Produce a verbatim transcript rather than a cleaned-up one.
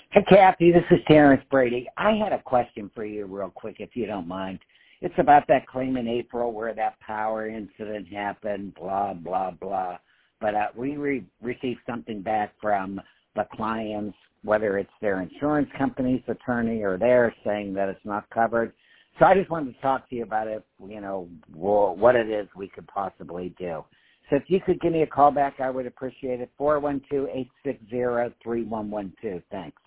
Hey, Kathy, this is Terrence Brady. I had a question for you real quick, if you don't mind. It's about that claim in April where that power incident happened, blah, blah, blah. But uh, we re- received something back from the clients, whether it's their insurance company's attorney or theirs, saying that it's not covered. So I just wanted to talk to you about it, you know, what it is we could possibly do. So if you could give me a call back, I would appreciate it. four one two, eight six zero, three one one two. Thanks.